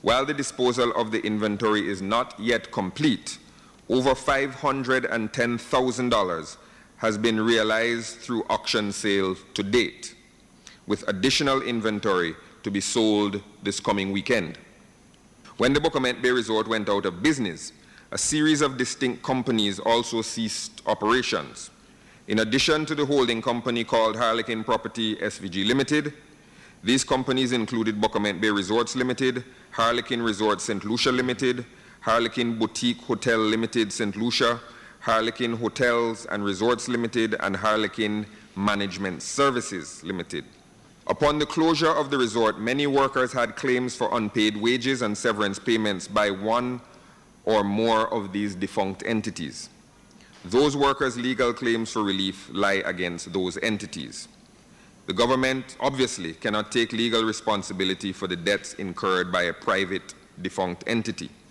While the disposal of the inventory is not yet complete, over $510,000 has been realized through auction sale to date, with additional inventory to be sold this coming weekend. When the Bocamet Bay Resort went out of business, a series of distinct companies also ceased operations. In addition to the holding company called Harlequin Property SVG Limited, these companies included Bocamet Bay Resorts Limited, Harlequin Resorts St. Lucia Limited, Harlequin Boutique Hotel Limited St. Lucia, Harlequin Hotels and Resorts Limited, and Harlequin Management Services Limited. Upon the closure of the resort, many workers had claims for unpaid wages and severance payments by one or more of these defunct entities. Those workers' legal claims for relief lie against those entities. The government obviously cannot take legal responsibility for the debts incurred by a private defunct entity.